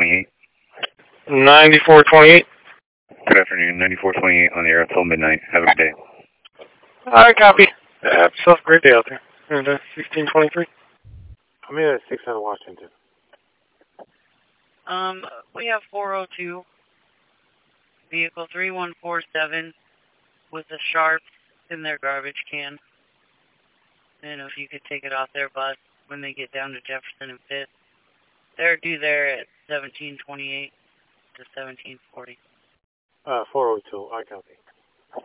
9428. 9428. Good afternoon, 9428 on the air until midnight. Have a good day. Alright, copy. Have yourself a great day out there. And 1623. I'm in at 6 on Washington. We have 402. Vehicle 3147 with a Sharp in their garbage can. And if you could take it off their bus when they get down to Jefferson and 5th. They're due there at 1728 to 1740. 402, I copy.